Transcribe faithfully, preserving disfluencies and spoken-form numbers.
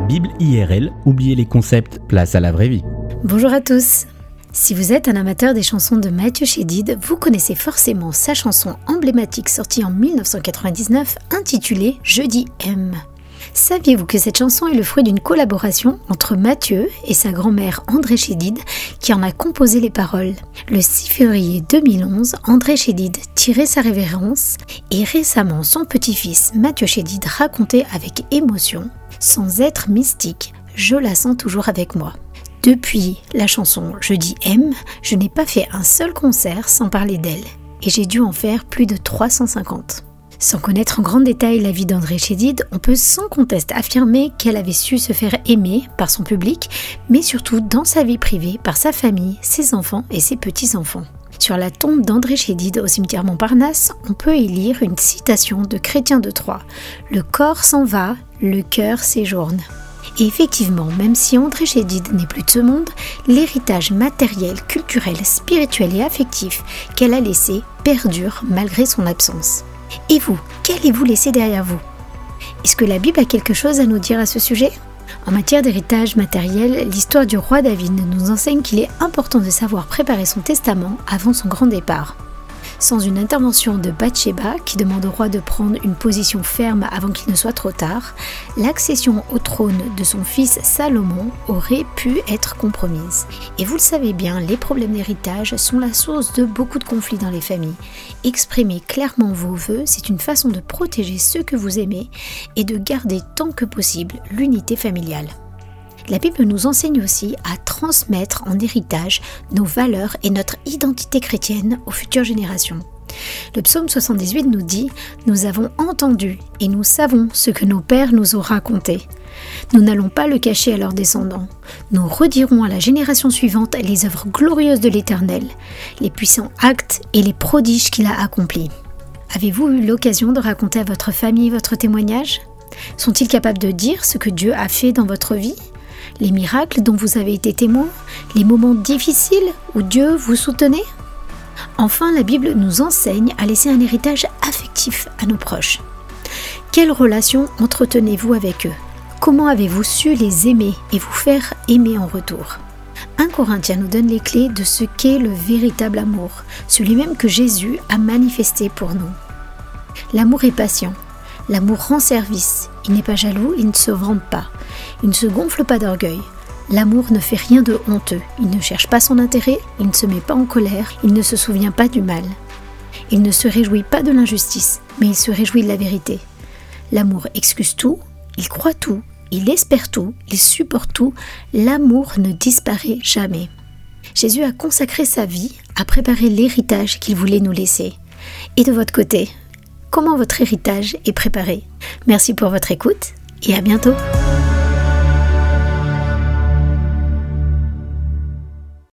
Bible I R L, oubliez les concepts, place à la vraie vie. Bonjour à tous. Si vous êtes un amateur des chansons de Mathieu Chédid, vous connaissez forcément sa chanson emblématique sortie en dix-neuf cent quatre-vingt-dix-neuf intitulée « Je dis aime ». Saviez-vous que cette chanson est le fruit d'une collaboration entre Mathieu et sa grand-mère André Chédid qui en a composé les paroles? Le six février deux mille onze, André Chédid tirait sa révérence et récemment son petit-fils Mathieu Chédid racontait avec émotion « Sans être mystique, je la sens toujours avec moi ». Depuis la chanson « Je dis aime », je n'ai pas fait un seul concert sans parler d'elle et j'ai dû en faire plus de trois cent cinquante. Sans connaître en grand détail la vie d'André Chédid, on peut sans conteste affirmer qu'elle avait su se faire aimer par son public, mais surtout dans sa vie privée par sa famille, ses enfants et ses petits-enfants. Sur la tombe d'André Chédid au cimetière Montparnasse, on peut y lire une citation de Chrétien de Troyes « Le corps s'en va, le cœur séjourne ». Et effectivement, même si André Chédid n'est plus de ce monde, l'héritage matériel, culturel, spirituel et affectif qu'elle a laissé perdure malgré son absence. Et vous, qu'allez-vous laisser derrière vous? Est-ce que la Bible a quelque chose à nous dire à ce sujet? En matière d'héritage matériel, l'histoire du roi David nous enseigne qu'il est important de savoir préparer son testament avant son grand départ. Sans une intervention de Bathsheba, qui demande au roi de prendre une position ferme avant qu'il ne soit trop tard, l'accession au trône de son fils Salomon aurait pu être compromise. Et vous le savez bien, les problèmes d'héritage sont la source de beaucoup de conflits dans les familles. Exprimer clairement vos vœux, c'est une façon de protéger ceux que vous aimez et de garder tant que possible l'unité familiale. La Bible nous enseigne aussi à transmettre en héritage nos valeurs et notre identité chrétienne aux futures générations. Le psaume soixante-dix-huit nous dit « Nous avons entendu et nous savons ce que nos pères nous ont raconté. Nous n'allons pas le cacher à leurs descendants. Nous redirons à la génération suivante les œuvres glorieuses de l'Éternel, les puissants actes et les prodiges qu'il a accomplis. » Avez-vous eu l'occasion de raconter à votre famille votre témoignage? Sont-ils capables de dire ce que Dieu a fait dans votre vie? Les miracles dont vous avez été témoin, les moments difficiles où Dieu vous soutenait? Enfin, la Bible nous enseigne à laisser un héritage affectif à nos proches. Quelle relation entretenez-vous avec eux? Comment avez-vous su les aimer et vous faire aimer en retour? un Corinthiens nous donne les clés de ce qu'est le véritable amour, celui même que Jésus a manifesté pour nous. L'amour est patient. L'amour rend service, il n'est pas jaloux, il ne se vante pas, il ne se gonfle pas d'orgueil. L'amour ne fait rien de honteux, il ne cherche pas son intérêt, il ne se met pas en colère, il ne se souvient pas du mal. Il ne se réjouit pas de l'injustice, mais il se réjouit de la vérité. L'amour excuse tout, il croit tout, il espère tout, il supporte tout, l'amour ne disparaît jamais. Jésus a consacré sa vie à préparer l'héritage qu'il voulait nous laisser. Et de votre côté, comment votre héritage est préparé? Merci pour votre écoute et à bientôt.